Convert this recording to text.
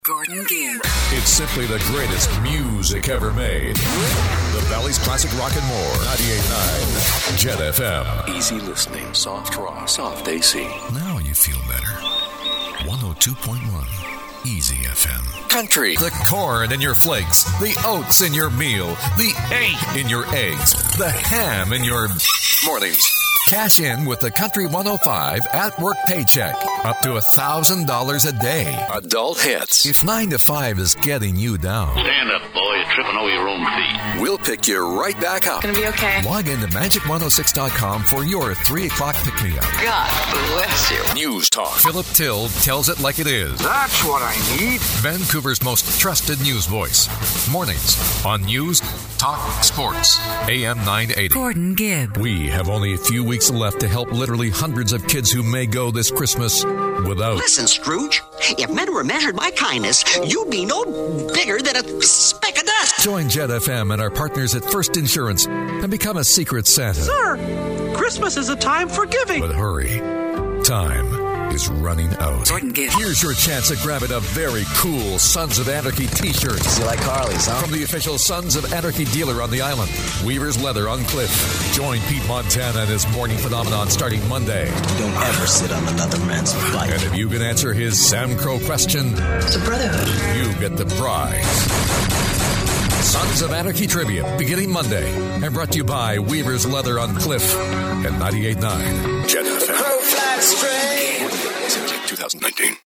Gordon Gibb. It's simply the greatest music ever made. The Valley's Classic Rock and More. 98.9 Jet FM. Easy listening, soft rock, soft AC. Now you feel better. 102.1 Easy FM. Country. The corn in your flakes. The oats in your meal. The egg in your eggs. The ham in your mornings. Cash in with the Country 105 at-work paycheck. Up to $1,000 a day. Adult hits. If 9 to 5 is getting you down, Stand up, boy. You're tripping over your own feet. We'll pick you right back up. Gonna be okay. log into magic106.com for your 3 o'clock pick-me-up. God bless you. News talk. Philip Till tells it like it is. That's what I need. Vancouver's most trusted news voice. Mornings on News Talk Sports. AM 980. Gordon Gibb. We have only a few weeks left to help literally hundreds of kids who may go this Christmas without. Listen, Scrooge, if men were measured by kindness, you'd be no bigger than a speck of dust. Join Jet FM and our partners at First Insurance and become a secret Santa. Sir, Christmas is a time for giving. But hurry. Time is running out. Gordon Gibb. Here's your chance at grabbing a very cool Sons of Anarchy t-shirt. You like Harley's, huh? From the official Sons of Anarchy dealer on the island, Weaver's Leather on Cliff. Join Pete Montana and his morning phenomenon starting Monday. Don't ever sit on another man's bike. And if you can answer his Sam Crow question, It's a brotherhood. you get the prize. Sons of Anarchy Trivia, beginning Monday. And brought to you by Weaver's Leather on Cliff and 98.9 Jet FM. Crow flies straight. 2019.